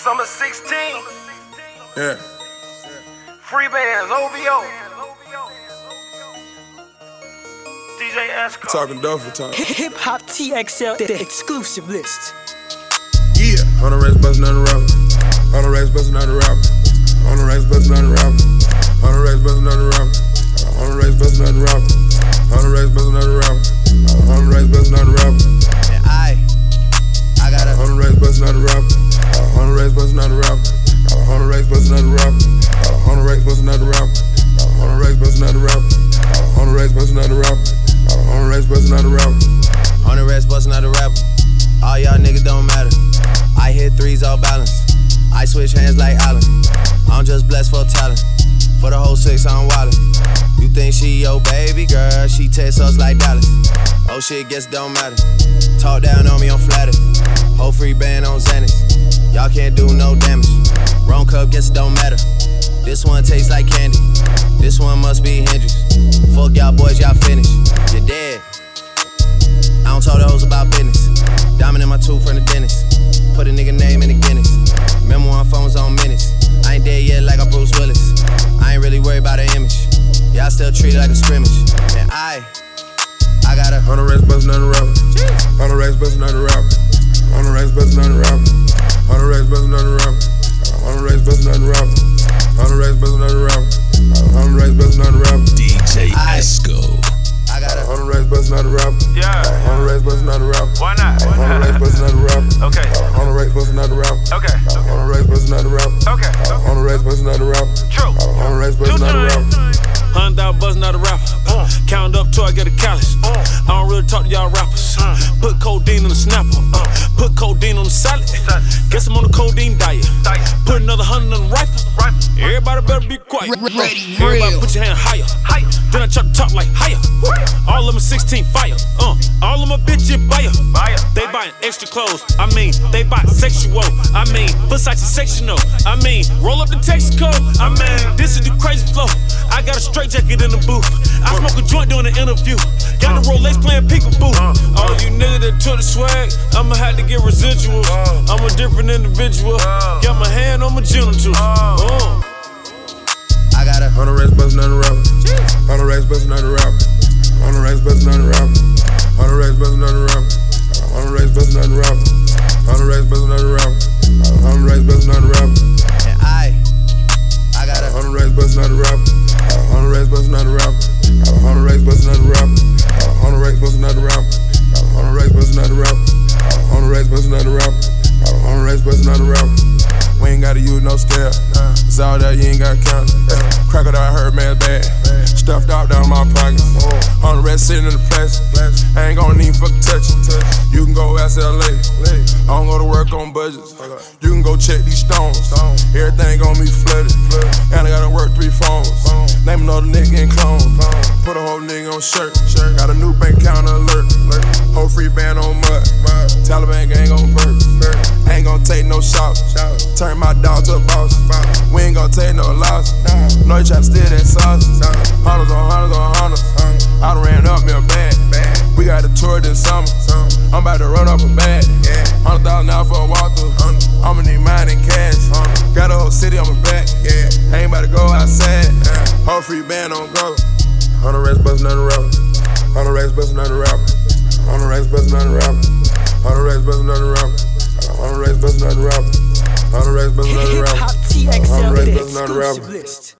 Summer 16. Yeah. Free bands, OVO. DJ Esco. Talking Duffel talk. Hip Hop TXL, the exclusive list. Yeah. On the racks bustin' on the rapper. On the racks bustin' on the rapper. On the racks bustin' on the rapper. On the racks bustin' on the rapper. On the racks bustin' on the rapper. On the racks bustin' on the rapper. On the racks bustin' on the rapper. And I got a on the racks bustin' on the rapper. On the racks bustin' on the rapper. On the racks bustin' on the rapper. On the racks bustin' on the rapper. On the racks bustin' on the rapper. On the racks bustin' on the rapper. On the racks bustin' on the rapper. on the rest bustin' out the rapper. All y'all niggas don't matter. I hit threes all balanced. I switch hands like Allen. I'm just blessed for talent. For the whole six, I'm wildin'. You think she your baby girl? She text us like Dallas. Oh shit, guess it don't matter. Talk down on me, I'm flattered. Whole free band on Xanax. Y'all can't do no damage. Wrong cup, guess it don't matter. This one tastes like candy. This one must be Hendrix. Fuck y'all boys, y'all finished. You're dead. I don't talk to hoes about business. Diamond in my tooth from the dentist. Put a nigga name in the Guinness. Remember when phones on minutes. I ain't dead yet like I'm Bruce Willis. I ain't really worried about the image. Y'all still treat it like a scrimmage. And I got a on the racks bustin' on the rapper. On the racks bustin' on the rapper. On the racks bustin' on the rapper. On the racks bustin' on the rapper. On the racks bustin' on the rapper. On the racks bustin' on the rapper. On the racks bustin' on the rapper. DJ Esco. I got a on the racks bustin' on the rapper. Yeah. On the racks bustin' on the rapper. Why not? On the racks bustin' on the rapper. Okay. On the racks bustin' on the rapper. Okay. On the racks bustin' on the rapper. Okay. On the racks bustin' on the rapper. True. On the racks bustin' on the rapper. $100 buzzing out a rapper. Count up till I get a callus. I don't really talk to y'all rappers. Put codeine on the snapper. Put codeine on the salad. Guess I'm on the codeine diet. Put another 100 on the rifle. Everybody better be quiet. Everybody put your hand higher. Then I try to talk like higher. All of them 16 fire. All of my bitches buyer. They buying extra clothes. I mean, they buy sexual. I mean, Versace sectional. I mean, roll up the Texaco. I mean, this is the crazy flow. I got a straight jacket in the booth. I smoke a joint during the interview. Got the Rolex playing peekaboo. All you niggas that took the swag, I'ma have to get residuals. I'm a different individual. Got my hand on my genitals. I got a on the racks bustin' on the rapper. On the racks bustin' on the rapper. On the racks bustin' on the rapper. On the racks bustin' on the rapper. On the racks bustin' on the rapper. On the racks bustin' on the rapper. On the racks bustin' on the rapper. and I got a on the racks bustin' on the rapper. On the racks bustin' on the rapper. On the racks bustin' on the rapper. On the racks bustin' on the rapper. On the racks bustin' on the rapper. On the racks bustin' on the rapper. On the racks bustin' on the rapper. We ain't gotta use no scale. It's all that you ain't gotta count. Crocodile hurt man's bad. Stuffed out down my pockets. On the rest sitting in the plastic. I ain't gonna need fucking touch it. You can go ask LA. I don't go to work on budgets. You can go check these stones. Everything gon' be flooded. And I gotta work 3 phones. Name another nigga in clone. Put a whole nigga on shirt. Got a new bank account alert. Whole free band on mud. Taliban gang on burp. I ain't gon' take no shots. Turn my dog to a boss. We ain't gon' take no loss. No, you try to steal that sauce. Hunters on hunters on hunters. I done ran up me a bag. We got a tour this summer. I'm about to run up a bag. $100,000 for a walkthrough. I'ma need mine in cash. Got a whole city on my back. I ain't about to go outside. Whole free band on go. On the racks bustin' on the rapper. On the racks bustin' on the rapper. On the racks bustin' on the rapper. On the racks bustin' on the rapper. On the racks bustin' on the rapper. On the racks bustin' on the Hip rapper. Hop On the TXL, racks the bustin' on the rapper. exclusive list.